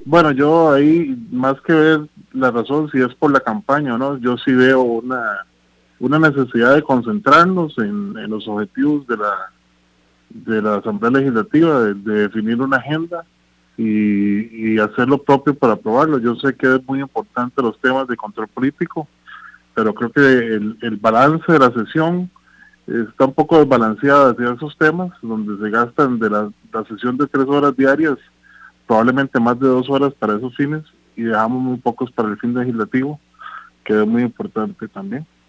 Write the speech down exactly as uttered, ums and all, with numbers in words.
Bueno, yo ahí, más que ver la razón, si es por la campaña o no, yo sí veo una, una necesidad de concentrarnos en, en los objetivos de la, de la Asamblea Legislativa, de, de definir una agenda y, y hacer lo propio para aprobarlo. Yo sé que es muy importante los temas de control político, pero creo que el, el balance de la sesión está un poco desbalanceada hacia esos temas, donde se gastan de la, la sesión de tres horas diarias, probablemente más de dos horas para esos fines, y dejamos muy pocos para el fin legislativo, que es muy importante también.